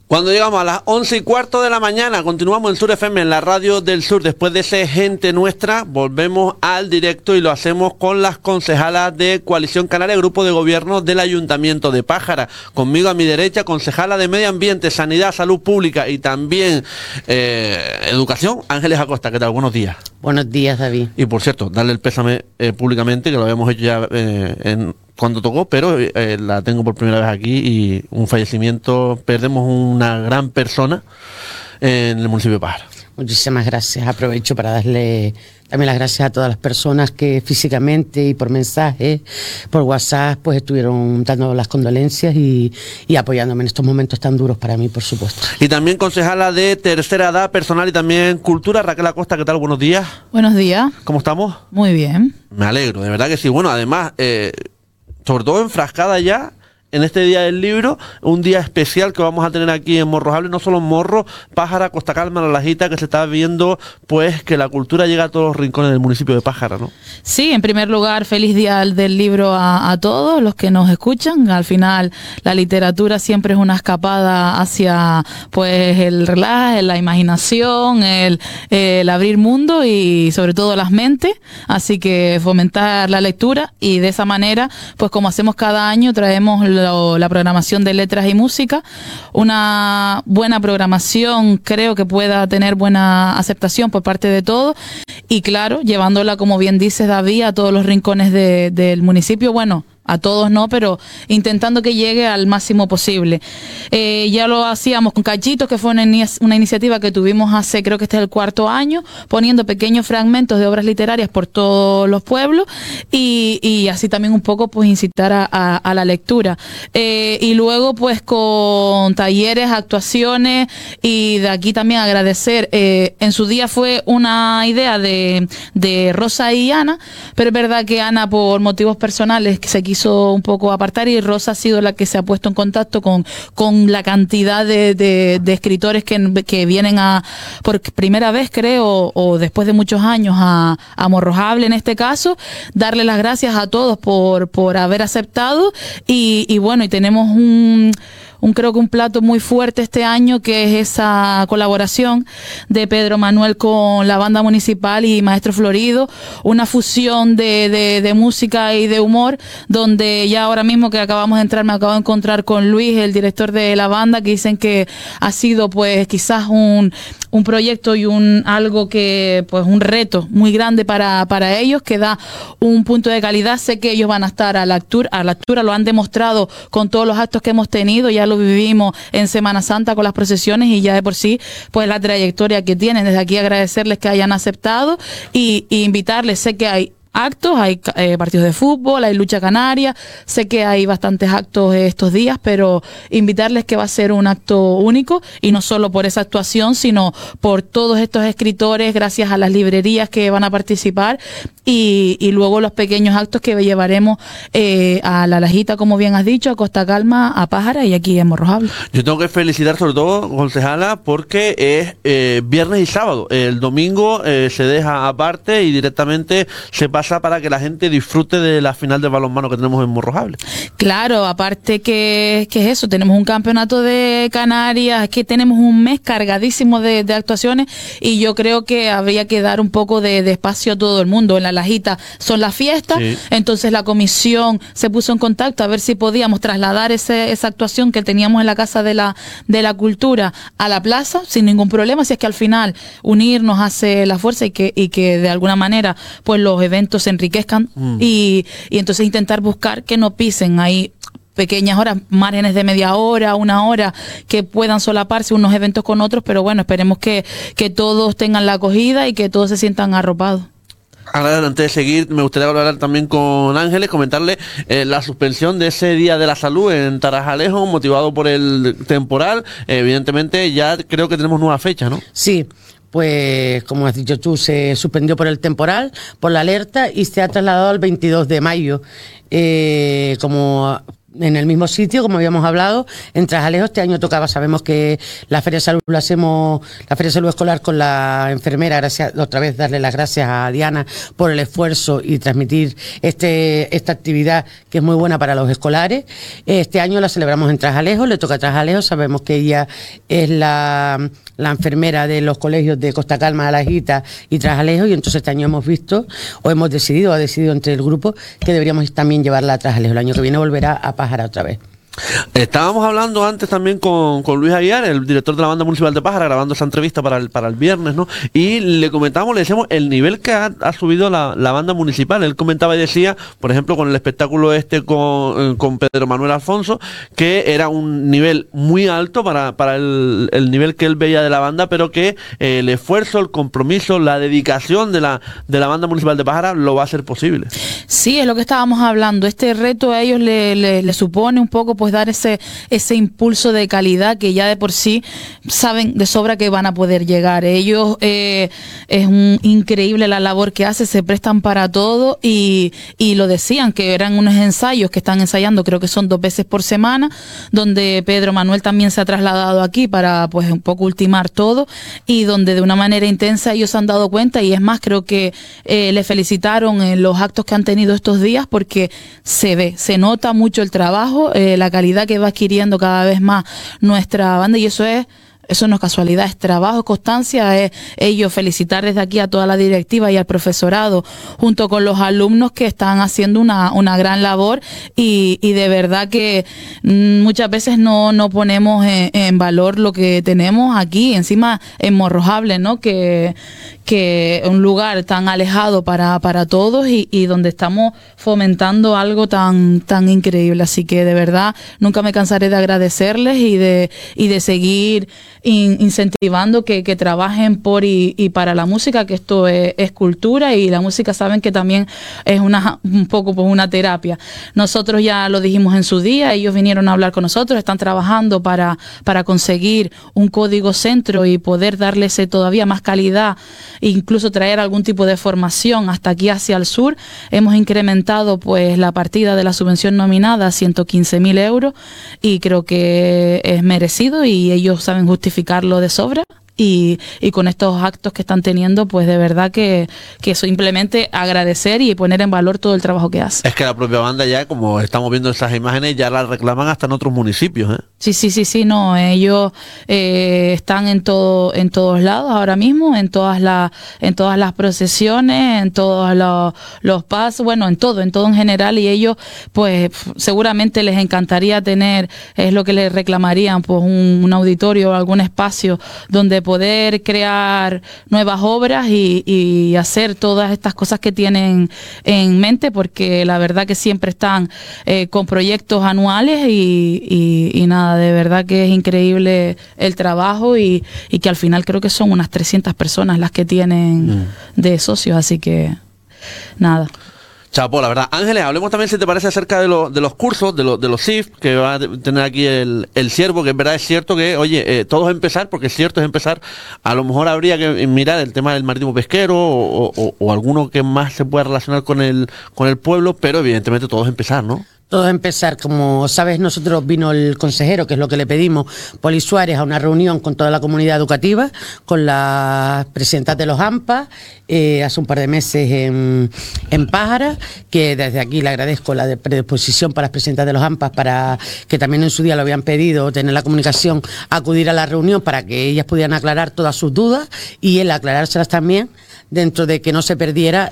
Cuando llegamos a las 11:15 de la mañana, continuamos en Sur FM, en la radio del sur. Después de ese Gente Nuestra, volvemos al directo y lo hacemos con las concejalas de Coalición Canaria, Grupo de Gobierno del Ayuntamiento de Pájara. Conmigo a mi derecha, concejala de Medio Ambiente, Sanidad, Salud Pública y también Educación, Ángeles Acosta. ¿Qué tal? Buenos días. Buenos días, David. Y por cierto, darle el pésame públicamente, que lo habíamos hecho ya cuando tocó, pero la tengo por primera vez aquí y un fallecimiento, perdemos una gran persona en el municipio de Pájara. Muchísimas gracias. Aprovecho para darle también las gracias a todas las personas que físicamente y por mensaje, por WhatsApp, pues estuvieron dando las condolencias y apoyándome en estos momentos tan duros para mí, por supuesto. Y también concejala de Tercera Edad, Personal y también Cultura, Raquel Acosta. ¿Qué tal? Buenos días. Buenos días. ¿Cómo estamos? Muy bien. Me alegro, de verdad que sí. Bueno, además, sobre todo enfrascada ya en este día del libro, un día especial que vamos a tener aquí en Morrojable, no solo en Morro, Pájara, Costa Calma, La Lajita, que se está viendo pues que la cultura llega a todos los rincones del municipio de Pájara, ¿no? Sí, en primer lugar, feliz día del libro a todos los que nos escuchan. Al final, la literatura siempre es una escapada hacia pues el relax, la imaginación, el abrir mundo y sobre todo las mentes, así que fomentar la lectura y de esa manera, pues como hacemos cada año, traemos la programación de letras y música, una buena programación, creo que pueda tener buena aceptación por parte de todos y claro, llevándola, como bien dices, David, a todos los rincones del municipio, bueno, a todos no, pero intentando que llegue al máximo posible. Ya lo hacíamos con Cachitos, que fue una iniciativa que tuvimos hace, creo que este es el 4º año, poniendo pequeños fragmentos de obras literarias por todos los pueblos y así también un poco pues incitar a la lectura. Y luego pues con talleres, actuaciones y de aquí también agradecer. En su día fue una idea de Rosa y Ana, pero es verdad que Ana por motivos personales se quiso un poco apartar y Rosa ha sido la que se ha puesto en contacto con la cantidad de escritores que vienen por primera vez, creo, o después de muchos años a Morrojable en este caso. Darle las gracias a todos por haber aceptado y bueno, y tenemos creo que un plato muy fuerte este año, que es esa colaboración de Pedro Manuel con la banda municipal y Maestro Florido, una fusión de música y de humor, donde ya ahora mismo que acabamos de entrar, me acabo de encontrar con Luis, el director de la banda, que dicen que ha sido pues quizás un proyecto y algo que pues un reto muy grande para ellos, que da un punto de calidad. Sé que ellos van a estar a la altura, lo han demostrado con todos los actos que hemos tenido, ya lo vivimos en Semana Santa con las procesiones y ya de por sí pues la trayectoria que tienen. Desde aquí agradecerles que hayan aceptado y invitarles. Sé que hay actos, hay partidos de fútbol, hay lucha canaria, sé que hay bastantes actos estos días, pero invitarles que va a ser un acto único y no solo por esa actuación, sino por todos estos escritores, gracias a las librerías que van a participar y luego los pequeños actos que llevaremos a La Lajita, como bien has dicho, a Costa Calma, a Pájara y aquí en Morrojable. Yo tengo que felicitar sobre todo, concejala, porque es viernes y sábado. El domingo se deja aparte y directamente se pasa para que la gente disfrute de la final de balonmano que tenemos en Morrojable. Claro, aparte que es eso, tenemos un campeonato de Canarias, que tenemos un mes cargadísimo de actuaciones y yo creo que habría que dar un poco de espacio a todo el mundo. En La Lajita son las fiestas, sí. Entonces la comisión se puso en contacto a ver si podíamos trasladar esa actuación que teníamos en la Casa de la Cultura a la plaza sin ningún problema, si es que al final unirnos hace la fuerza y que de alguna manera pues los eventos se enriquezcan y entonces intentar buscar que no pisen ahí pequeñas horas, márgenes de media hora, 1 hora, que puedan solaparse unos eventos con otros, pero bueno, esperemos que todos tengan la acogida y que todos se sientan arropados. Ahora, antes de seguir, me gustaría hablar también con Ángeles, comentarle la suspensión de ese Día de la Salud en Tarajalejo, motivado por el temporal. Evidentemente, ya creo que tenemos nueva fecha, ¿no? Sí. Pues, como has dicho tú, se suspendió por el temporal, por la alerta y se ha trasladado al 22 de mayo. Como en el mismo sitio, como habíamos hablado, en Trajalejo. Este año tocaba, sabemos que la Feria de Salud la hacemos, la Feria de Salud Escolar con la enfermera, gracias, otra vez darle las gracias a Diana por el esfuerzo y transmitir esta actividad que es muy buena para los escolares. Este año la celebramos en Trajalejo, le toca a Trajalejo, sabemos que ella es la enfermera de los colegios de Costa Calma, Alajita y Trajalejo, y entonces este año hemos visto, o hemos decidido, ha decidido entre el grupo, que deberíamos también llevarla a Trajalejo. El año que viene volverá a Pájara otra vez. Estábamos hablando antes también con Luis Aguiar, el director de la banda municipal de Pájara, grabando esa entrevista para el viernes, ¿no? Y le comentábamos, le decíamos el nivel que ha subido la banda municipal. Él comentaba y decía, por ejemplo, con el espectáculo con Pedro Manuel Alfonso, que era un nivel muy alto para el nivel que él veía de la banda, pero que el esfuerzo, el compromiso, la dedicación de la banda municipal de Pájara lo va a hacer posible. Sí, es lo que estábamos hablando. Este reto a ellos le supone un poco, pues, dar ese impulso de calidad que ya de por sí saben de sobra que van a poder llegar. Ellos es increíble la labor que hacen, se prestan para todo y lo decían, que eran unos ensayos que están ensayando, creo que son 2 veces por semana, donde Pedro Manuel también se ha trasladado aquí para, pues, un poco ultimar todo, y donde de una manera intensa ellos se han dado cuenta, y es más, creo que le felicitaron en los actos que han tenido estos días, porque se nota mucho el trabajo, la calidad que va adquiriendo cada vez más nuestra banda, y eso no es casualidad, es trabajo, constancia, es ellos felicitar desde aquí a toda la directiva y al profesorado, junto con los alumnos que están haciendo una gran labor, y de verdad que muchas veces no ponemos en valor lo que tenemos aquí, encima en Morrojable, ¿no? Que un lugar tan alejado para todos y donde estamos fomentando algo tan increíble. Así que de verdad nunca me cansaré de agradecerles y de seguir incentivando que trabajen por y para la música, que esto es cultura, y la música saben que también es un poco pues una terapia. Nosotros ya lo dijimos en su día, ellos vinieron a hablar con nosotros, están trabajando para conseguir un código centro y poder darles todavía más calidad, incluso traer algún tipo de formación hasta aquí hacia el sur. Hemos incrementado pues la partida de la subvención nominada a 115.000 euros, y creo que es merecido y ellos saben justificarlo de sobra. Y con estos actos que están teniendo, pues de verdad que simplemente agradecer y poner en valor todo el trabajo que hace. Es que la propia banda ya, como estamos viendo esas imágenes, ya la reclaman hasta en otros municipios, ¿eh? Sí, no, ellos están en todos lados ahora mismo, en todas las procesiones, en todos los pasos, bueno, en todo en general, y ellos pues seguramente les encantaría tener, es lo que les reclamarían, pues un auditorio o algún espacio donde poder crear nuevas obras y hacer todas estas cosas que tienen en mente, porque la verdad que siempre están con proyectos anuales y nada, de verdad que es increíble el trabajo y que al final creo que son unas 300 personas las que tienen de socios, así que nada. Chapo, la verdad. Ángeles, hablemos también, si te parece, acerca de los cursos, de los CIF, que va a tener aquí el Ciervo, que en verdad es cierto que, oye, todo es empezar, porque es cierto, es empezar. A lo mejor habría que mirar el tema del marítimo pesquero o alguno que más se pueda relacionar con el pueblo, pero evidentemente todo es empezar, ¿no? Todo es empezar, como sabes, nosotros vino el consejero, que es lo que le pedimos, Poli Suárez, a una reunión con toda la comunidad educativa, con las presidentas de los AMPA, hace un par de meses en Pájara, que desde aquí le agradezco la predisposición para las presidentas de los AMPA, para que también en su día lo habían pedido, tener la comunicación, acudir a la reunión para que ellas pudieran aclarar todas sus dudas y él aclarárselas también, dentro de que no se perdiera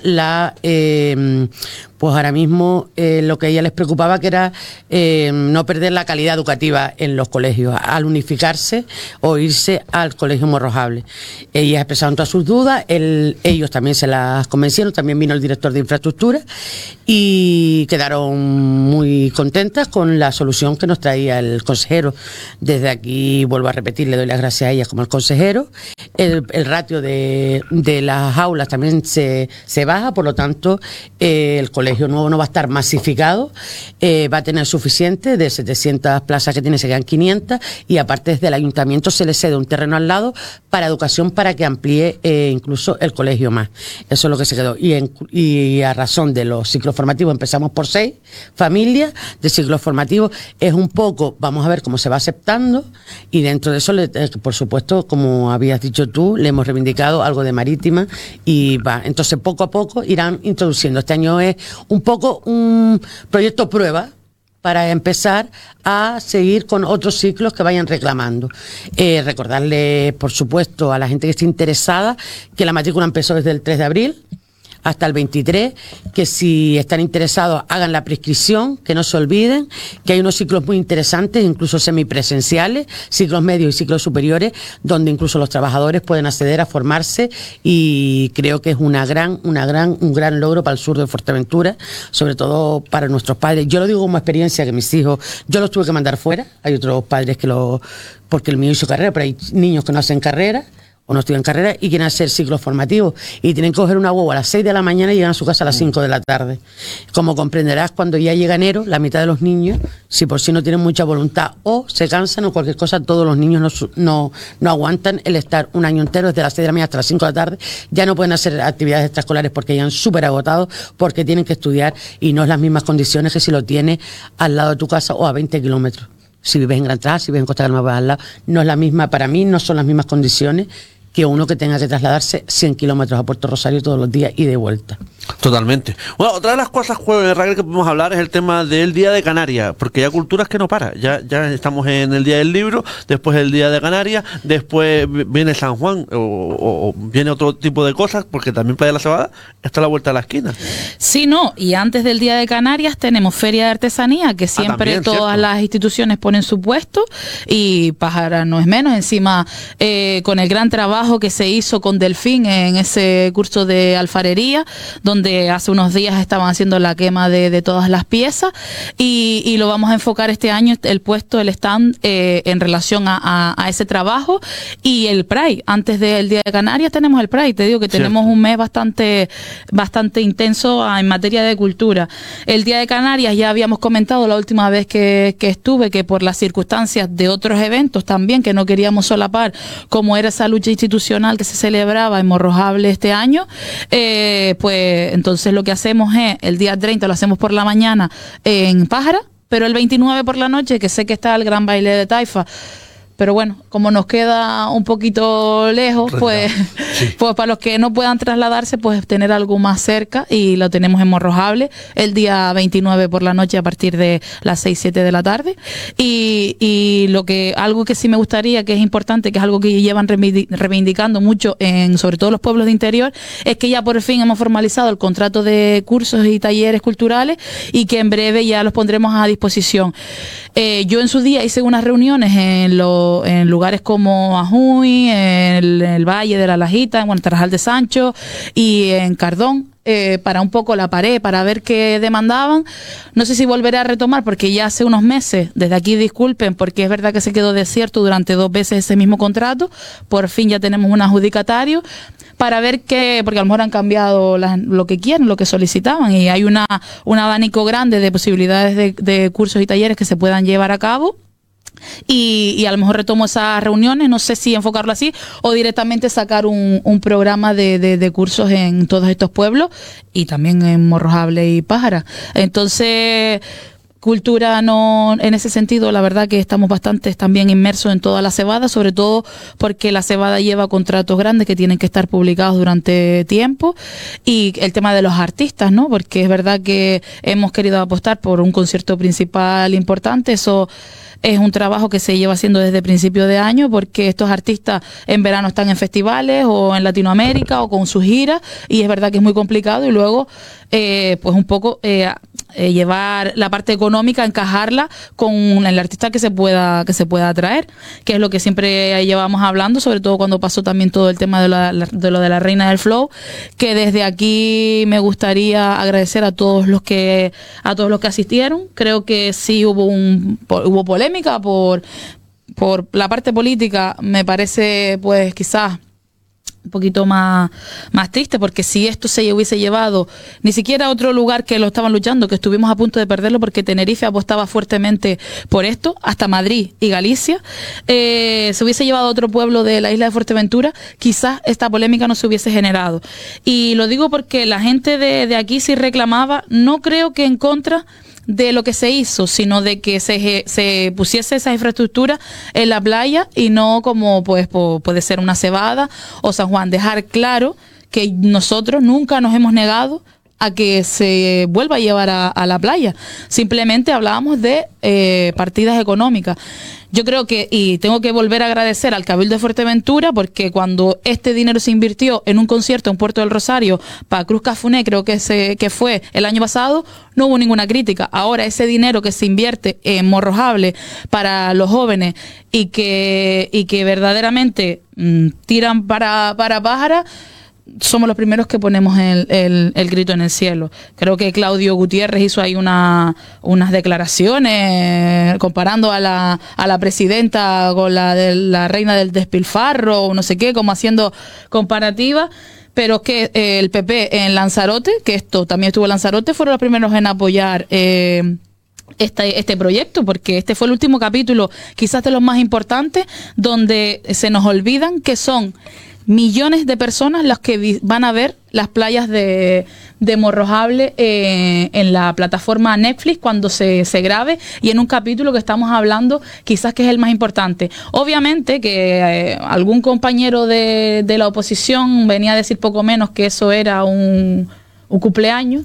pues ahora mismo lo que a ella les preocupaba, que era no perder la calidad educativa en los colegios al unificarse o irse al colegio Morrojable. Ellas expresaron todas sus dudas, ellos también se las convencieron, también vino el director de infraestructura y quedaron muy contentas con la solución que nos traía el consejero. Desde aquí vuelvo a repetir, le doy las gracias a ellas como al consejero. El ratio de las aulas también se baja, por lo tanto el colegio colegio nuevo no va a estar masificado, va a tener suficiente, de 700 plazas que tiene se quedan 500, y aparte desde el ayuntamiento se le cede un terreno al lado para educación, para que amplíe incluso el colegio más. Eso es lo que se quedó. Y a razón de los ciclos formativos, empezamos por 6 familias de ciclos formativos. Es un poco, vamos a ver cómo se va aceptando, y dentro de eso, por supuesto, como habías dicho tú, le hemos reivindicado algo de marítima, y va. Entonces, poco a poco irán introduciendo. Este año es un poco un proyecto prueba para empezar a seguir con otros ciclos que vayan reclamando. Recordarle, por supuesto, a la gente que esté interesada, que la matrícula empezó desde el 3 de abril hasta el 23, que si están interesados hagan la prescripción, que no se olviden, que hay unos ciclos muy interesantes, incluso semipresenciales, ciclos medios y ciclos superiores, donde incluso los trabajadores pueden acceder a formarse, y creo que es un gran logro para el sur de Fuerteventura, sobre todo para nuestros padres. Yo lo digo como experiencia, que mis hijos, yo los tuve que mandar fuera, hay otros padres porque el mío hizo carrera, pero hay niños que no hacen carrera, o no estudian carrera y quieren hacer ciclos formativos, y tienen que coger una guagua a las 6 de la mañana y llegan a su casa a las 5 de la tarde. Como comprenderás, cuando ya llega enero, la mitad de los niños, si por sí no tienen mucha voluntad o se cansan o cualquier cosa, todos los niños no aguantan el estar un año entero desde las 6 de la mañana hasta las 5 de la tarde. Ya no pueden hacer actividades extraescolares porque llegan súper agotados, porque tienen que estudiar, y no es las mismas condiciones que si lo tienes al lado de tu casa o a 20 kilómetros. Si vives en Gran Tras, si vives en Costa del Mar al lado, no es la misma, para mí no son las mismas condiciones que uno que tenga que trasladarse 100 kilómetros a Puerto Rosario todos los días y de vuelta. Totalmente. Bueno, otra de las cosas, Raquel, que podemos hablar es el tema del Día de Canarias, porque ya culturas que no para. Ya estamos en el Día del Libro, después el Día de Canarias, después viene San Juan, o viene otro tipo de cosas, porque también Playa de la Cebada está a la vuelta de la esquina. Sí, no, y antes del Día de Canarias tenemos Feria de Artesanía, que siempre también, todas cierto, las instituciones ponen su puesto, y Pájara no es menos, encima con el gran trabajo que se hizo con Delfín en ese curso de alfarería, donde hace unos días estaban haciendo la quema de todas las piezas, y lo vamos a enfocar este año, el puesto, el stand, en relación a ese trabajo, y el Pride. Antes del Día de Canarias tenemos el Pride, te digo que tenemos un mes bastante intenso en materia de cultura. El Día de Canarias ya habíamos comentado la última vez que estuve, que por las circunstancias de otros eventos también que no queríamos solapar, como era esa lucha institucional que se celebraba en Morrojable este año, pues entonces lo que hacemos es, el día 30 lo hacemos por la mañana en Pájara, pero el 29 por la noche, que sé que está el gran baile de Taifa, pero bueno, como nos queda un poquito lejos, pues, sí, pues para los que no puedan trasladarse, pues tener algo más cerca, y lo tenemos en Morrojable el día 29 por la noche a partir de las 6-7 de la tarde. Y algo que sí me gustaría, que es importante, que es algo que llevan reivindicando mucho sobre todo los pueblos de interior, es que ya por fin hemos formalizado el contrato de cursos y talleres culturales, y que en breve ya los pondremos a disposición. Yo en su día hice unas reuniones en lugares como Ajuy, en el Valle de la Lajita, en Tarajal de Sancho y en Cardón, para un poco la pared, para ver qué demandaban. No sé si volveré a retomar, porque ya hace unos meses, desde aquí disculpen, porque es verdad que se quedó desierto durante 2 veces ese mismo contrato. Por fin ya tenemos un adjudicatario para ver porque a lo mejor han cambiado lo que quieren, lo que solicitaban, y hay un abanico grande de posibilidades de cursos y talleres que se puedan llevar a cabo. Y a lo mejor retomo esas reuniones, no sé si enfocarlo así o directamente sacar un programa de cursos en todos estos pueblos, y también en Morrojable y Pájara. Entonces, cultura no, en ese sentido, la verdad que estamos bastante también inmersos en toda la cebada, sobre todo porque la cebada lleva contratos grandes que tienen que estar publicados durante tiempo, y el tema de los artistas, ¿no? Porque es verdad que hemos querido apostar por un concierto principal importante. Eso es un trabajo que se lleva haciendo desde principio de año, porque estos artistas en verano están en festivales o en Latinoamérica o con sus giras, y es verdad que es muy complicado, y luego pues un poco llevar la parte económica, encajarla con el artista que se pueda atraer, que es lo que siempre llevamos hablando, sobre todo cuando pasó también todo el tema de lo de la Reina del Flow, que desde aquí me gustaría agradecer a todos los que asistieron. Creo que sí hubo polémica por la parte política, me parece, pues quizás un poquito más triste, porque si esto se hubiese llevado ni siquiera a otro lugar que lo estaban luchando, que estuvimos a punto de perderlo porque Tenerife apostaba fuertemente por esto, hasta Madrid y Galicia, se hubiese llevado a otro pueblo de la isla de Fuerteventura, quizás esta polémica no se hubiese generado. Y lo digo porque la gente de aquí sí reclamaba, no creo que en contra de lo que se hizo, sino de que se pusiese esa infraestructura en la playa y no como pues puede ser una Cebada o San Juan. Dejar claro que nosotros nunca nos hemos negado a que se vuelva a llevar a la playa. Simplemente hablábamos de partidas económicas. Yo creo que, y tengo que volver a agradecer al Cabildo de Fuerteventura, porque cuando este dinero se invirtió en un concierto en Puerto del Rosario para Cruz Cafuné, creo que fue el año pasado, no hubo ninguna crítica. Ahora ese dinero que se invierte en Morrojable para los jóvenes y que verdaderamente tiran para Pájara, somos los primeros que ponemos el grito en el cielo. Creo que Claudio Gutiérrez hizo ahí unas declaraciones comparando a la presidenta con la de la reina del despilfarro o no sé qué, como haciendo comparativa. Pero que el PP en Lanzarote, que esto también estuvo en Lanzarote, fueron los primeros en apoyar este proyecto, porque este fue el último capítulo, quizás de los más importantes, donde se nos olvidan que son millones de personas las que van a ver las playas de Morrojable en la plataforma Netflix cuando se grabe, y en un capítulo que estamos hablando quizás que es el más importante. Obviamente que algún compañero de la oposición venía a decir poco menos que eso era un cumpleaños.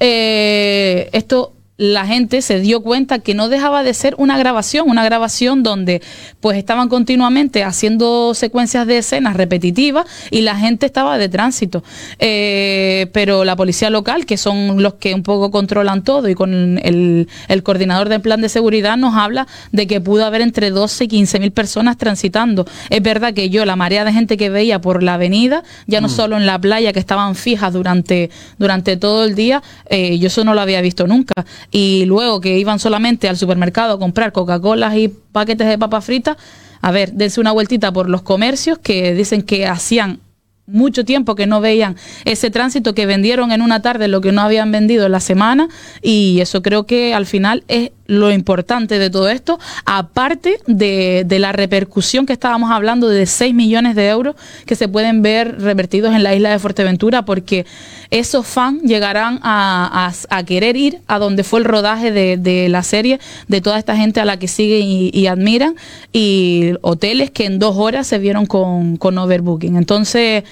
Esto la gente se dio cuenta que no dejaba de ser una grabación donde pues estaban continuamente haciendo secuencias de escenas repetitivas y la gente estaba de tránsito. Pero la policía local, que son los que un poco controlan todo, y con el coordinador del plan de seguridad nos habla de que pudo haber entre 12 y 15.000 personas transitando. Es verdad que la marea de gente que veía por la avenida, ya no solo en la playa, que estaban fijas durante todo el día, yo eso no lo había visto nunca. Y luego que iban solamente al supermercado a comprar Coca-Cola y paquetes de papas fritas, a ver, dense una vueltita por los comercios que dicen que hacían mucho tiempo que no veían ese tránsito, que vendieron en una tarde lo que no habían vendido en la semana, y eso creo que al final es lo importante de todo esto, aparte de la repercusión que estábamos hablando de 6 millones de euros que se pueden ver revertidos en la isla de Fuerteventura, porque esos fans llegarán a querer ir a donde fue el rodaje de la serie, de toda esta gente a la que siguen y admiran, y hoteles que en 2 horas se vieron con overbooking. Entonces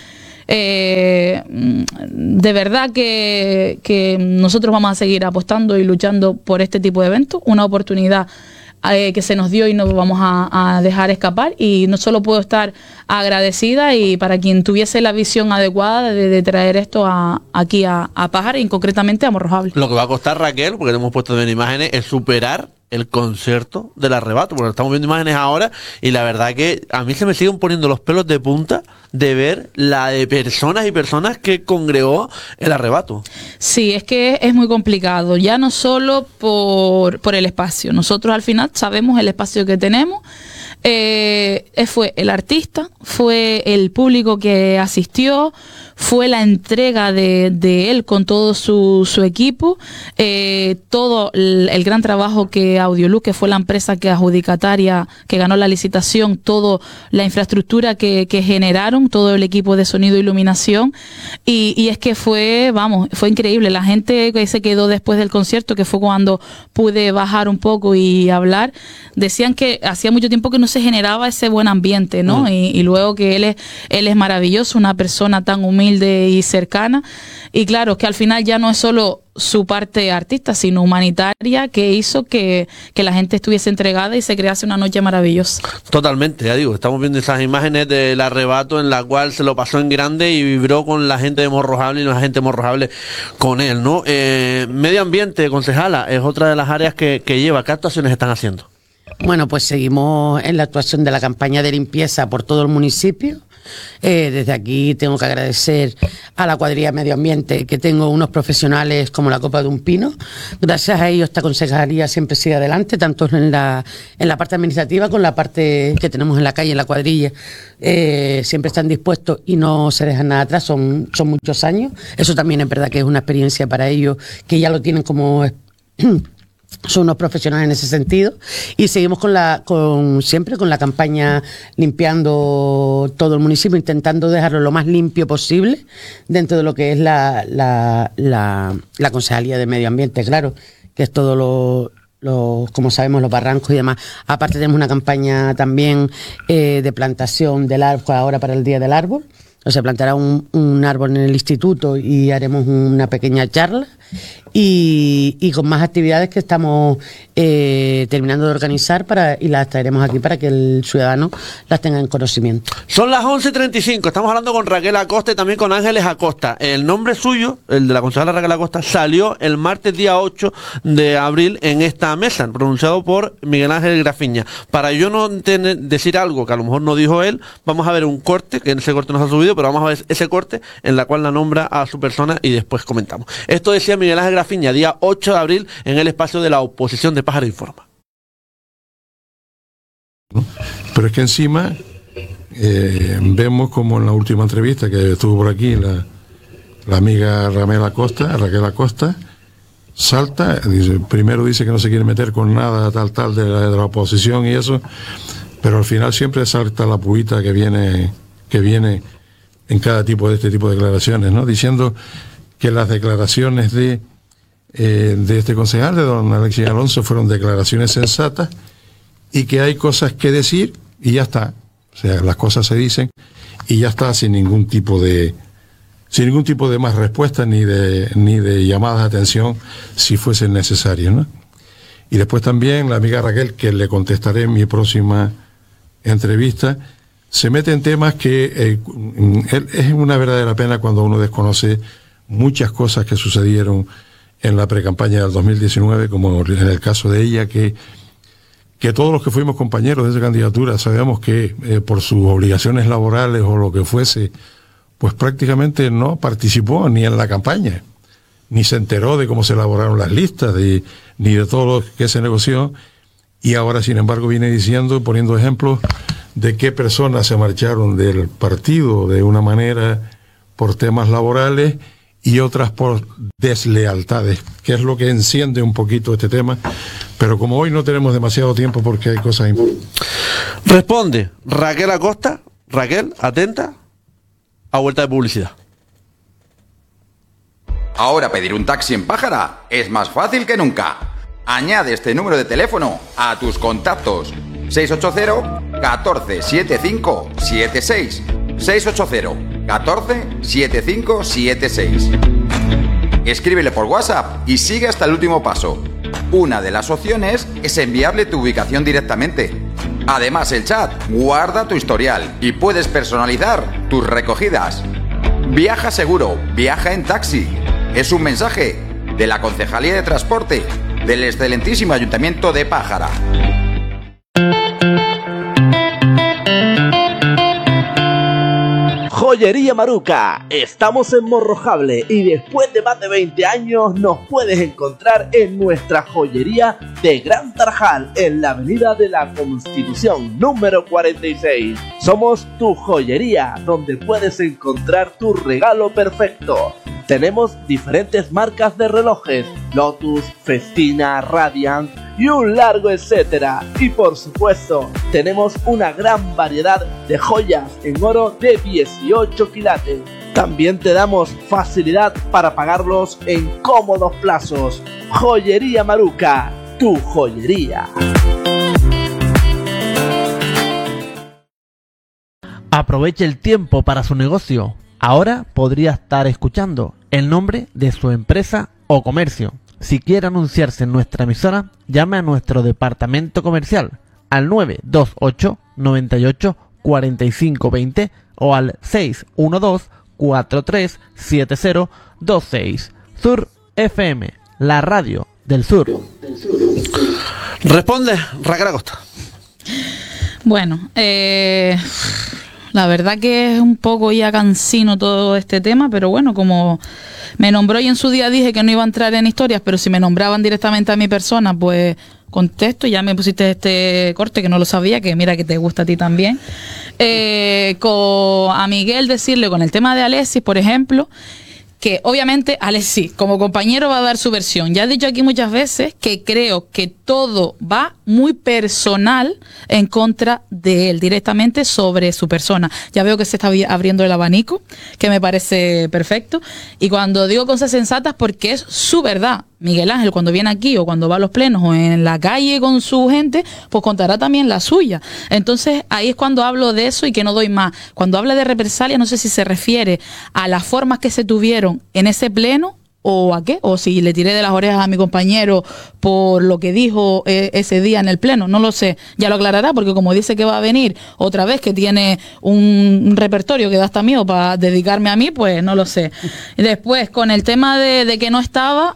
de verdad que nosotros vamos a seguir apostando y luchando por este tipo de eventos, una oportunidad que se nos dio y no vamos a dejar escapar, y no solo puedo estar agradecida, y para quien tuviese la visión adecuada de traer esto aquí a Pájara y concretamente a Morrojable. Lo que va a costar, Raquel, porque le hemos puesto también imágenes, es superar el concierto del Arrebato, porque estamos viendo imágenes ahora y la verdad que a mí se me siguen poniendo los pelos de punta de ver la de personas y personas que congregó el Arrebato. Sí, es que es muy complicado, ya no solo por el espacio. Nosotros al final sabemos el espacio que tenemos. Fue el artista, fue el público que asistió, fue la entrega de él con todo su equipo, todo el gran trabajo que Audioluz, que fue la empresa que adjudicataria, que ganó la licitación, toda la infraestructura que generaron, todo el equipo de sonido e iluminación, y es que fue increíble. La gente que se quedó después del concierto, que fue cuando pude bajar un poco y hablar, decían que hacía mucho tiempo que no se generaba ese buen ambiente, ¿no? Y luego que él es maravilloso, una persona tan humilde y cercana, y claro, que al final ya no es solo su parte artista, sino humanitaria, que hizo que la gente estuviese entregada y se crease una noche maravillosa. Totalmente, ya digo, estamos viendo esas imágenes del Arrebato en la cual se lo pasó en grande y vibró con la gente de Morrojable y la gente de Morrojable con él, ¿no? Medio ambiente, concejala, es otra de las áreas que lleva. ¿Qué actuaciones están haciendo? Bueno, pues seguimos en la actuación de la campaña de limpieza por todo el municipio. Desde aquí tengo que agradecer a la cuadrilla Medio Ambiente, que tengo unos profesionales como la copa de un pino. Gracias a ellos esta concejalía siempre sigue adelante, tanto en la parte administrativa como en la parte que tenemos en la calle, en la cuadrilla. Siempre están dispuestos y no se dejan nada atrás, son muchos años. Eso también es verdad que es una experiencia para ellos, que ya lo tienen como... Son unos profesionales en ese sentido, y seguimos siempre con la campaña limpiando todo el municipio, intentando dejarlo lo más limpio posible dentro de lo que es la Concejalía de Medio Ambiente, claro, que es todo como sabemos, los barrancos y demás. Aparte tenemos una campaña también de plantación del árbol ahora para el Día del Árbol. O sea, plantará un árbol en el instituto y haremos una pequeña charla, y con más actividades que estamos terminando de organizar y las traeremos aquí para que el ciudadano las tenga en conocimiento. Son las 11:35, estamos hablando con Raquel Acosta y también con Ángeles Acosta. El nombre suyo, el de la concejala Raquel Acosta, salió el martes día 8 de abril en esta mesa, pronunciado por Miguel Ángel Grafiña. Para yo no decir algo que a lo mejor no dijo él, vamos a ver un corte, que en ese corte nos ha subido, pero vamos a ver ese corte en la cual la nombra a su persona y después comentamos. Esto decía Miguel Ángel Grafiña, día 8 de abril, en el espacio de la oposición de Pájaro Informa. Pero es que encima vemos como en la última entrevista que estuvo por aquí la amiga Raquel Acosta, salta, primero dice que no se quiere meter con nada tal de la oposición y eso, pero al final siempre salta la puita que viene en cada tipo de este tipo de declaraciones, ¿no? Diciendo que las declaraciones de este concejal, de don Alexis Alonso, fueron declaraciones sensatas y que hay cosas que decir y ya está. O sea, las cosas se dicen y ya está, sin ningún tipo de más respuesta ni de llamadas de atención si fuese necesario, ¿no? Y después también la amiga Raquel, que le contestaré en mi próxima entrevista, se mete en temas que es una verdadera pena cuando uno desconoce muchas cosas que sucedieron en la precampaña del 2019, como en el caso de ella, que todos los que fuimos compañeros de esa candidatura sabemos que por sus obligaciones laborales o lo que fuese, pues prácticamente no participó ni en la campaña, ni se enteró de cómo se elaboraron las listas, ni de todo lo que se negoció, y ahora sin embargo viene diciendo, poniendo ejemplos de qué personas se marcharon del partido de una manera por temas laborales y otras por deslealtades, que es lo que enciende un poquito este tema, pero como hoy no tenemos demasiado tiempo porque hay cosas importantes. Responde Raquel Acosta. Raquel, atenta, a vuelta de publicidad. Ahora pedir un taxi en Pájara es más fácil que nunca. Añade este número de teléfono a tus contactos: 680 14 75 76, 680 14 75 76. Escríbele por WhatsApp y sigue hasta el último paso. Una de las opciones es enviarle tu ubicación directamente. Además, el chat guarda tu historial y puedes personalizar tus recogidas. Viaja seguro, viaja en taxi. Es un mensaje de la Concejalía de Transporte del excelentísimo Ayuntamiento de Pájara. Joyería Maruca, estamos en Morrojable y después de más de 20 años nos puedes encontrar en nuestra joyería de Gran Tarajal en la avenida de la Constitución número 46. Somos tu joyería donde puedes encontrar tu regalo perfecto. Tenemos diferentes marcas de relojes: Lotus, Festina, Radiant y un largo etcétera. Y por supuesto, tenemos una gran variedad de joyas en oro de 18 quilates. También te damos facilidad para pagarlos en cómodos plazos. Joyería Maruca, tu joyería. Aproveche el tiempo para su negocio. Ahora podría estar escuchando el nombre de su empresa o comercio. Si quiere anunciarse en nuestra emisora, llame a nuestro departamento comercial al 928 98 45 20 o al 612 437026. Sur FM, la radio del sur. Responde Raquel Acosta. Bueno, la verdad que es un poco ya cansino todo este tema, pero bueno, como me nombró y en su día dije que no iba a entrar en historias, pero si me nombraban directamente a mi persona, pues contesto. Ya me pusiste este corte que no lo sabía, que mira que te gusta a ti también. A Miguel decirle con el tema de Alexis, por ejemplo, que obviamente Alexis como compañero va a dar su versión. Ya he dicho aquí muchas veces que creo que todo va muy personal en contra de él, directamente sobre su persona. Ya veo que se está abriendo el abanico, que me parece perfecto. Y cuando digo cosas sensatas, porque es su verdad. Miguel Ángel, cuando viene aquí o cuando va a los plenos o en la calle con su gente, pues contará también la suya. Entonces, ahí es cuando hablo de eso y que no doy más. Cuando habla de represalia, no sé si se refiere a las formas que se tuvieron en ese pleno o a qué, o si le tiré de las orejas a mi compañero por lo que dijo ese día en el pleno, no lo sé, ya lo aclarará, porque como dice que va a venir otra vez, que tiene un repertorio que da hasta miedo para dedicarme a mí, pues no lo sé. Después, con el tema de que no estaba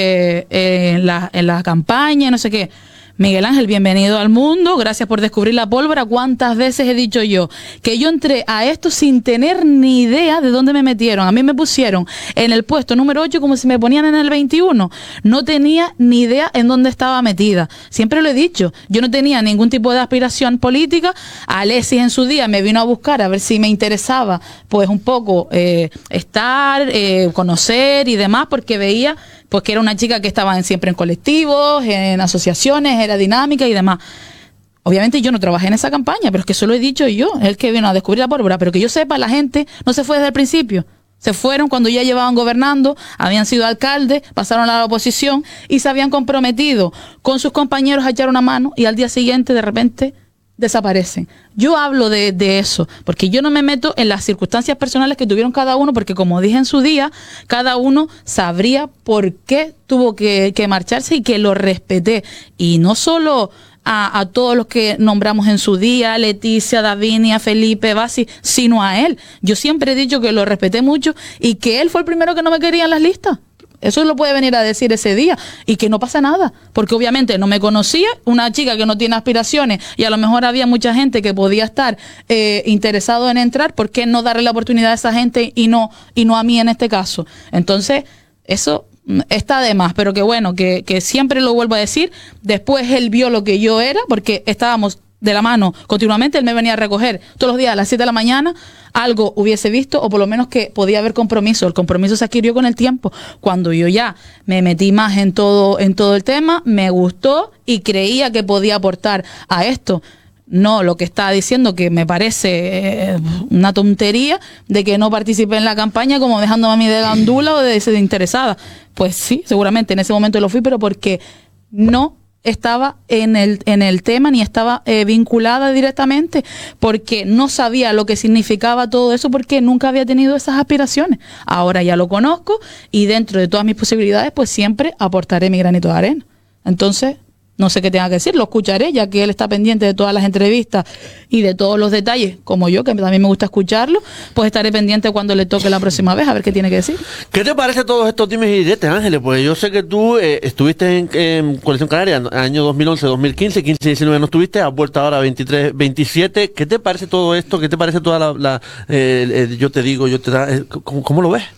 en la campaña, no sé qué, Miguel Ángel, bienvenido al mundo, gracias por descubrir la pólvora. ¿Cuántas veces he dicho yo que yo entré a esto sin tener ni idea de dónde me metieron? A mí me pusieron en el puesto número 8 como si me ponían en el 21. No tenía ni idea en dónde estaba metida. Siempre lo he dicho, yo no tenía ningún tipo de aspiración política. Alexis en su día me vino a buscar a ver si me interesaba pues un poco estar, conocer y demás, porque veía pues que era una chica que estaba siempre en colectivos, en asociaciones, era dinámica y demás. Obviamente yo no trabajé en esa campaña, pero es que eso lo he dicho yo, es el que vino a descubrir la pólvora, pero que yo sepa, la gente no se fue desde el principio. Se fueron cuando ya llevaban gobernando, habían sido alcaldes, pasaron a la oposición y se habían comprometido con sus compañeros a echar una mano y al día siguiente de repente desaparecen. Yo hablo de eso, porque yo no me meto en las circunstancias personales que tuvieron cada uno, porque como dije en su día, cada uno sabría por qué tuvo que marcharse y que lo respeté. Y no solo a todos los que nombramos en su día, Leticia, Davinia, Felipe, Basi, sino a él. Yo siempre he dicho que lo respeté mucho y que él fue el primero que no me quería en las listas. Eso lo puede venir a decir ese día y que no pasa nada, porque obviamente no me conocía, una chica que no tiene aspiraciones y a lo mejor había mucha gente que podía estar interesado en entrar. ¿Por qué no darle la oportunidad a esa gente y no a mí en este caso? Entonces, eso está de más, pero que bueno, que siempre lo vuelvo a decir. Después él vio lo que yo era, porque estábamos de la mano continuamente, él me venía a recoger todos los días a las 7 de la mañana, algo hubiese visto, o por lo menos que podía haber compromiso. El compromiso se adquirió con el tiempo, cuando yo ya me metí más en todo el tema, me gustó y creía que podía aportar a esto. No lo que está diciendo, que me parece una tontería, de que no participé en la campaña como dejándome a mí de gandula o de desinteresada. Pues sí, seguramente en ese momento lo fui, pero porque no estaba en el tema ni estaba vinculada directamente, porque no sabía lo que significaba todo eso, porque nunca había tenido esas aspiraciones. Ahora ya lo conozco y dentro de todas mis posibilidades pues siempre aportaré mi granito de arena. Entonces no sé qué tenga que decir, lo escucharé, ya que él está pendiente de todas las entrevistas y de todos los detalles, como yo, que también me gusta escucharlo, pues estaré pendiente cuando le toque la próxima vez, a ver qué tiene que decir. ¿Qué te parece todos estos dimes y diretes, Ángeles? Pues yo sé que tú estuviste en Coalición Canaria, año 2011, 2015, 15, 19 no estuviste, has vuelto ahora 23, 27. ¿Qué te parece todo esto? ¿Qué te parece toda yo te digo, ¿cómo lo ves?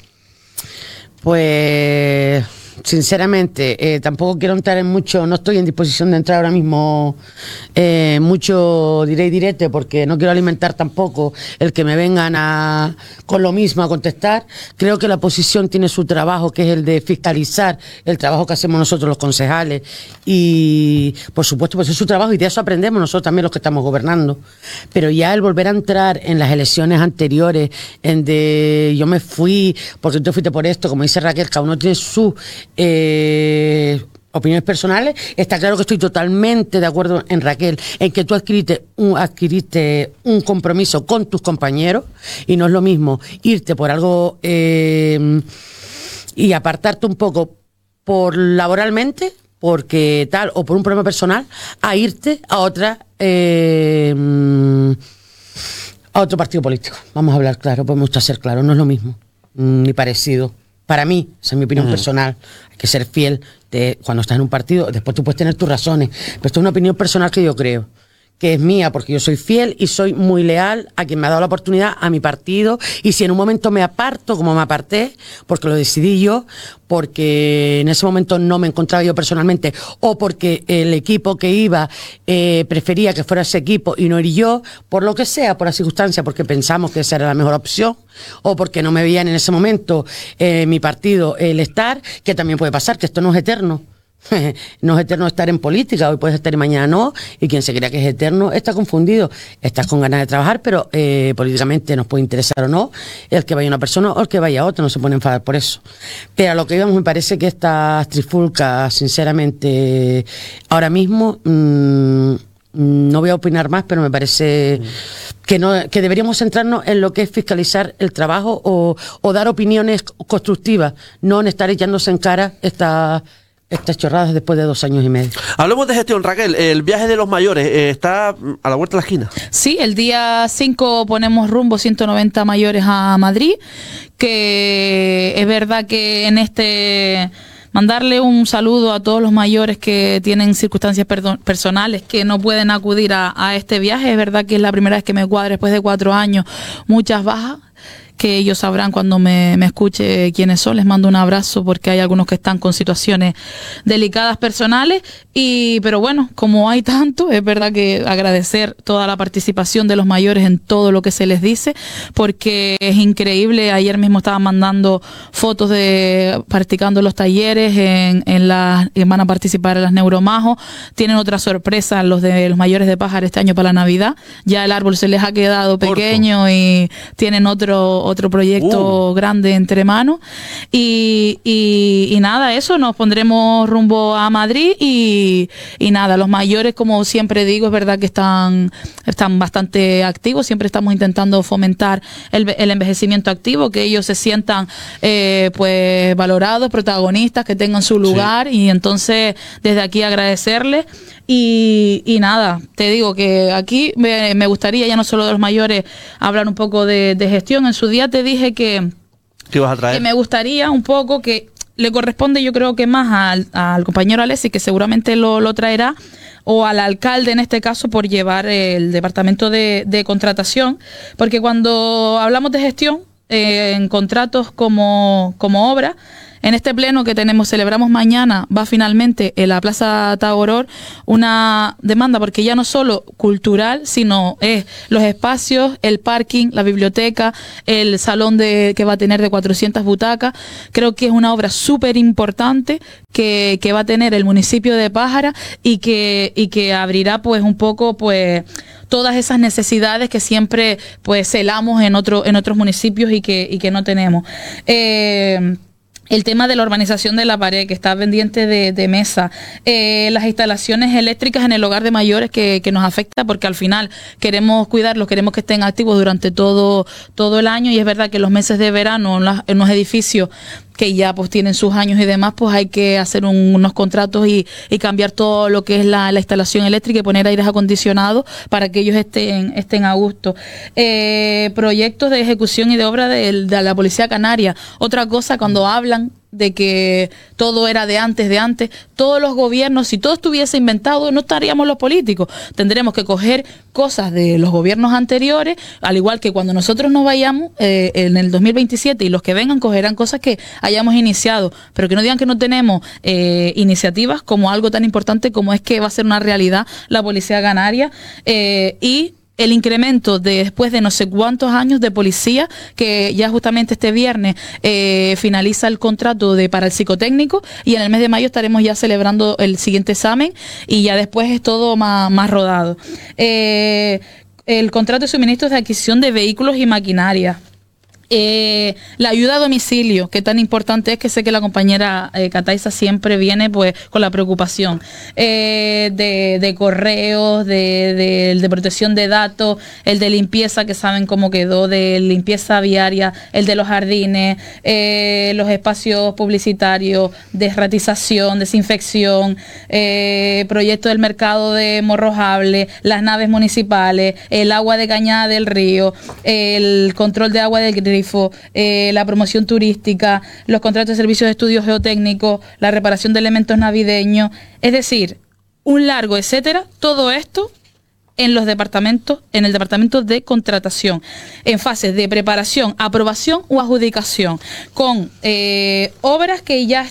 Pues sinceramente, tampoco quiero entrar en mucho, no estoy en disposición de entrar ahora mismo mucho diré y direte, porque no quiero alimentar tampoco el que me vengan con lo mismo a contestar. Creo que la oposición tiene su trabajo, que es el de fiscalizar el trabajo que hacemos nosotros los concejales, y por supuesto pues es su trabajo y de eso aprendemos nosotros también los que estamos gobernando. Pero ya el volver a entrar en las elecciones anteriores, en de yo me fui porque tú fuiste por esto, como dice Raquel, cada uno tiene su opiniones personales. Está claro que estoy totalmente de acuerdo en Raquel, en que tú adquiriste un compromiso con tus compañeros, y no es lo mismo irte por algo y apartarte un poco por laboralmente, porque tal, o por un problema personal, a irte a otro partido político. Vamos a hablar claro, pues me gusta ser claro, no es lo mismo, ni parecido. Para mí, esa es mi opinión personal, hay que ser fiel cuando estás en un partido. Después tú puedes tener tus razones, pero esto es una opinión personal que yo creo que es mía, porque yo soy fiel y soy muy leal a quien me ha dado la oportunidad, a mi partido, y si en un momento me aparto, como me aparté, porque lo decidí yo, porque en ese momento no me encontraba yo personalmente, o porque el equipo que iba prefería que fuera ese equipo y no ir yo, por lo que sea, por la circunstancia, porque pensamos que esa era la mejor opción, o porque no me veían en ese momento mi partido el estar, que también puede pasar, que esto no es eterno. No es eterno estar en política, hoy puedes estar y mañana no, y quien se crea que es eterno está confundido. Estás con ganas de trabajar, pero políticamente nos puede interesar o no el que vaya una persona o el que vaya otra, no se puede enfadar por eso. Pero a lo que íbamos, me parece que estas trifulcas, sinceramente, ahora mismo no voy a opinar más, pero me parece que deberíamos centrarnos en lo que es fiscalizar el trabajo o dar opiniones constructivas, no en estar echándose en cara estas chorradas después de 2 años y medio. Hablemos de gestión, Raquel. El viaje de los mayores está a la vuelta de la esquina. Sí, el día 5 ponemos rumbo 190 mayores a Madrid, que es verdad que en mandarle un saludo a todos los mayores que tienen circunstancias personales que no pueden acudir a este viaje. Es verdad que es la primera vez que me cuadra después de 4 años, muchas bajas, que ellos sabrán cuando me escuche quiénes son. Les mando un abrazo porque hay algunos que están con situaciones delicadas personales, pero bueno, como hay tanto, es verdad que agradecer toda la participación de los mayores en todo lo que se les dice, porque es increíble. Ayer mismo estaban mandando fotos de practicando los talleres van a participar en las Neuromajos. Tienen otra sorpresa los de los mayores de Pájara este año para la Navidad. Ya el árbol se les ha quedado pequeño y tienen otro proyecto grande entre manos, y nada, eso, nos pondremos rumbo a Madrid y nada, los mayores, como siempre digo, es verdad que están bastante activos. Siempre estamos intentando fomentar el envejecimiento activo, que ellos se sientan pues valorados, protagonistas, que tengan su lugar, y entonces desde aquí agradecerles. Y nada, te digo que aquí me gustaría, ya no solo de los mayores, hablar un poco de gestión. En su día te dije que vas a traer, que me gustaría un poco, que le corresponde yo creo que más al compañero Alessi, que seguramente lo traerá, o al alcalde en este caso, por llevar el departamento de contratación, porque cuando hablamos de gestión en contratos como obra, en este pleno que celebramos mañana, va finalmente en la Plaza Tagoror una demanda, porque ya no solo cultural, sino es los espacios, el parking, la biblioteca, el salón que va a tener de 400 butacas. Creo que es una obra súper importante que va a tener el municipio de Pájara, y que abrirá pues un poco pues todas esas necesidades que siempre pues celamos en otros municipios y que no tenemos. El tema de la urbanización de la pared, que está pendiente de mesa, las instalaciones eléctricas en el hogar de mayores que nos afecta, porque al final queremos cuidarlos, queremos que estén activos durante todo el año, y es verdad que los meses de verano en los edificios que ya pues tienen sus años y demás, pues hay que hacer unos contratos y cambiar todo lo que es la instalación eléctrica y poner aires acondicionados para que ellos estén a gusto. Proyectos de ejecución y de obra de la Policía Canaria. Otra cosa, cuando hablan de que todo era de antes, todos los gobiernos, si todo estuviese inventado, no estaríamos los políticos. Tendremos que coger cosas de los gobiernos anteriores, al igual que cuando nosotros nos vayamos en el 2027, y los que vengan cogerán cosas que hayamos iniciado, pero que no digan que no tenemos iniciativas como algo tan importante como es que va a ser una realidad la Policía Canaria, y el incremento después de no sé cuántos años de policía, que ya justamente este viernes finaliza el contrato para el psicotécnico, y en el mes de mayo estaremos ya celebrando el siguiente examen, y ya después es todo más rodado. El contrato de suministros de adquisición de vehículos y maquinaria. La ayuda a domicilio, que tan importante es, que sé que la compañera Cataiza siempre viene pues con la preocupación de correos, de protección de datos, el de limpieza, que saben cómo quedó, de limpieza viaria, el de los jardines, los espacios publicitarios, desratización, desinfección, proyecto del mercado de Morrojable, las naves municipales, el agua de Cañada del Río, el control de agua del grifo, la promoción turística, los contratos de servicios de estudios geotécnicos, la reparación de elementos navideños, es decir, un largo etcétera. Todo esto en el departamento de contratación, en fases de preparación, aprobación o adjudicación, con obras que ya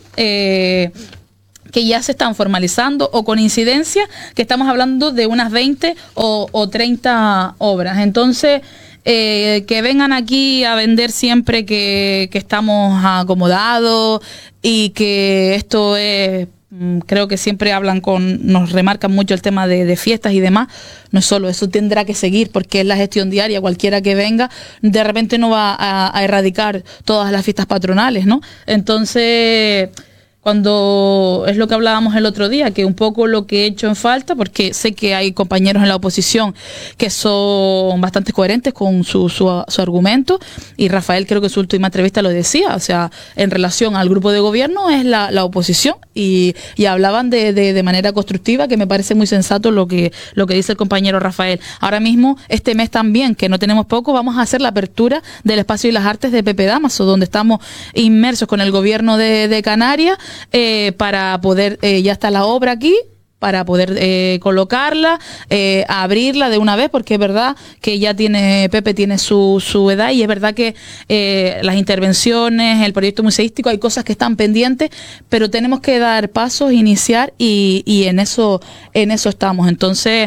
se están formalizando, o con incidencia, que estamos hablando de unas 20 o 30 obras. Entonces, que vengan aquí a vender siempre que estamos acomodados y que esto es... Creo que siempre nos remarcan mucho el tema de fiestas y demás. No es solo, eso tendrá que seguir porque es la gestión diaria. Cualquiera que venga, de repente no va a erradicar todas las fiestas patronales, ¿no? Entonces, cuando es lo que hablábamos el otro día, que un poco lo que he hecho en falta, porque sé que hay compañeros en la oposición que son bastante coherentes con su argumento, y Rafael creo que en su última entrevista lo decía, o sea, en relación al grupo de gobierno es la oposición, y hablaban de manera constructiva, que me parece muy sensato lo que dice el compañero Rafael. Ahora mismo, este mes también, que no tenemos poco, vamos a hacer la apertura del Espacio y las Artes de Pepe Damaso, donde estamos inmersos con el gobierno de Canarias, para poder, ya está la obra aquí, para poder colocarla, abrirla de una vez, porque es verdad que ya Pepe tiene su edad, y es verdad que las intervenciones, el proyecto museístico, hay cosas que están pendientes, pero tenemos que dar pasos, iniciar, y en eso estamos. Entonces,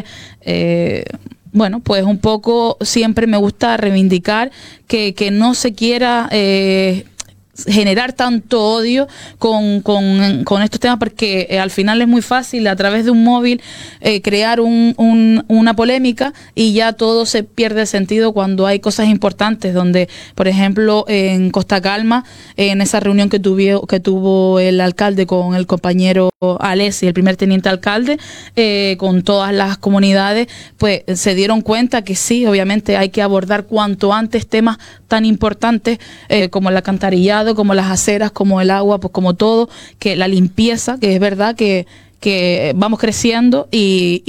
bueno, pues un poco siempre me gusta reivindicar que no se quiera generar tanto odio con estos temas, porque al final es muy fácil a través de un móvil crear una polémica, y ya todo se pierde el sentido cuando hay cosas importantes, donde, por ejemplo, en Costa Calma, en esa reunión que tuvo el alcalde con el compañero Alessi, el primer teniente alcalde, con todas las comunidades, pues se dieron cuenta que sí, obviamente hay que abordar cuanto antes temas tan importantes como el alcantarillado, como las aceras, como el agua, pues como todo, que la limpieza, que es verdad que vamos creciendo y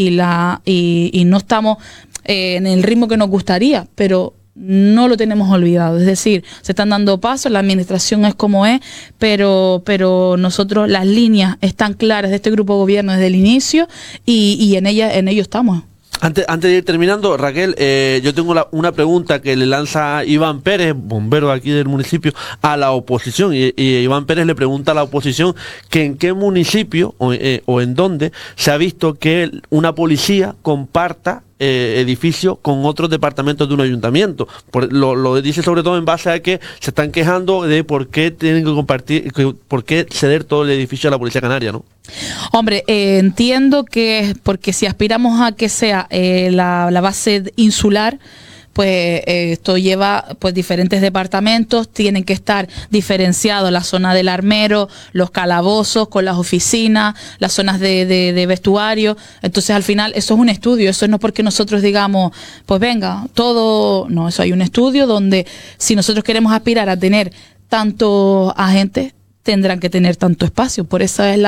no estamos en el ritmo que nos gustaría, pero no lo tenemos olvidado. Es decir, se están dando pasos, la administración es como es, pero nosotros, las líneas están claras de este grupo de gobierno desde el inicio, y en ello estamos. Antes de ir terminando, Raquel, yo tengo una pregunta que le lanza Iván Pérez, bombero de aquí del municipio, a la oposición. Y Iván Pérez le pregunta a la oposición que en qué municipio o en dónde se ha visto que una policía comparta edificio con otros departamentos de un ayuntamiento. Lo dice sobre todo en base a que se están quejando de por qué tienen que compartir, por qué ceder todo el edificio a la Policía Canaria, ¿no? Hombre, entiendo que porque si aspiramos a que sea la base insular, pues esto lleva pues diferentes departamentos, tienen que estar diferenciados la zona del armero, los calabozos con las oficinas, las zonas de vestuario. Entonces al final eso es un estudio, eso no es porque nosotros digamos pues venga, todo, no, eso hay un estudio donde si nosotros queremos aspirar a tener tantos agentes, tendrán que tener tanto espacio. Por eso es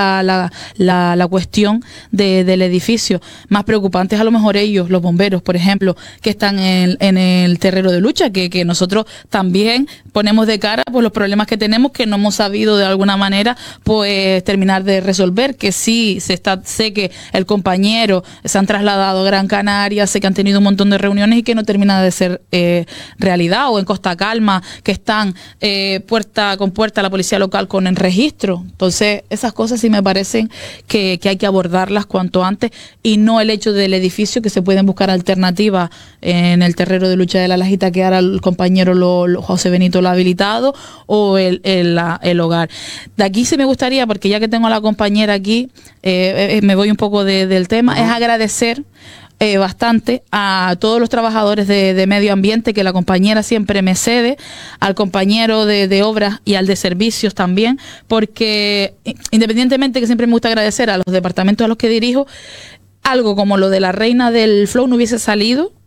la cuestión del edificio. Más preocupantes a lo mejor ellos, los bomberos, por ejemplo, que están en el terreno de lucha, que nosotros también ponemos de cara pues los problemas que tenemos, que no hemos sabido de alguna manera pues terminar de resolver, que sí sé que el compañero se han trasladado a Gran Canaria, sé que han tenido un montón de reuniones y que no termina de ser realidad, o en Costa Calma, que están puerta con puerta la policía local en registro. Entonces esas cosas sí me parecen que hay que abordarlas cuanto antes, y no el hecho del edificio, que se pueden buscar alternativas en el terreno de lucha de la Lajita, que ahora el compañero José Benito lo ha habilitado, o el hogar. De aquí sí me gustaría, porque ya que tengo a la compañera aquí, me voy un poco del tema, es agradecer bastante a todos los trabajadores de medio ambiente, que la compañera siempre me cede, al compañero de obras y al de servicios también, porque independientemente que siempre me gusta agradecer a los departamentos a los que dirijo, algo como lo de la reina del Flow no hubiese salido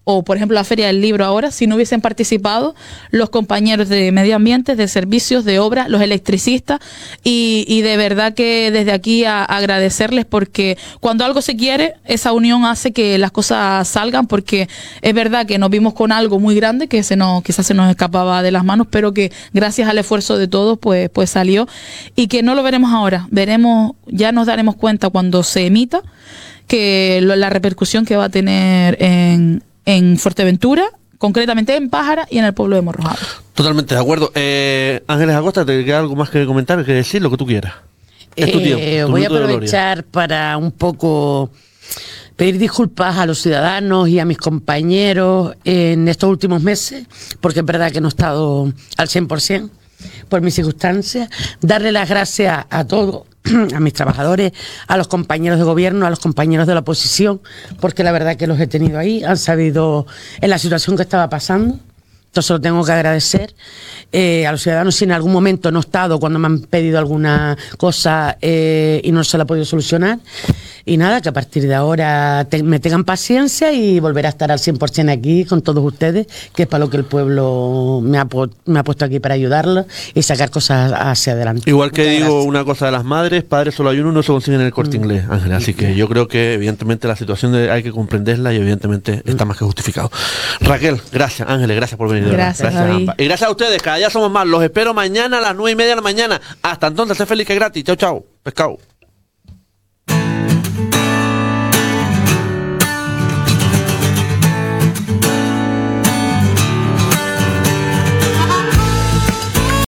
o por ejemplo la Feria del Libro ahora, si no hubiesen participado los compañeros de medio ambiente, de servicios, de obra, los electricistas, y de verdad que desde aquí agradecerles, porque cuando algo se quiere, esa unión hace que las cosas salgan, porque es verdad que nos vimos con algo muy grande que quizás se nos escapaba de las manos, pero que gracias al esfuerzo de todos pues salió, y que no lo veremos ahora, ya nos daremos cuenta cuando se emita que la repercusión que va a tener en Fuerteventura, concretamente en Pájara y en el pueblo de Morrojable. Totalmente de acuerdo. Ángeles Acosta, ¿te queda algo más que comentar, que decir, lo que tú quieras? Es tu tiempo, voy a aprovechar para un poco pedir disculpas a los ciudadanos y a mis compañeros en estos últimos meses, porque es verdad que no he estado al 100% por mis circunstancias. Darle las gracias a todos, a mis trabajadores, a los compañeros de gobierno, a los compañeros de la oposición, porque la verdad que los he tenido ahí, han sabido en la situación que estaba pasando. Entonces lo tengo que agradecer a los ciudadanos. Si en algún momento no he estado cuando me han pedido alguna cosa y no se la he podido solucionar. Y nada, que a partir de ahora me tengan paciencia y volver a estar al 100% aquí con todos ustedes, que es para lo que el pueblo me ha puesto aquí, para ayudarlos y sacar cosas hacia adelante. Igual que digo una cosa de las madres, padres solo hay uno, no se consigue en el Corte Inglés, Ángel. Así que yo creo que evidentemente la situación hay que comprenderla y evidentemente está más que justificado. Raquel, gracias. Ángeles, gracias por venir. Gracias, David. Y gracias a ustedes, cada día somos más. Los espero mañana a las 9:30 de la mañana. Hasta entonces, sé feliz que es gratis. Chao, chao. Pescado.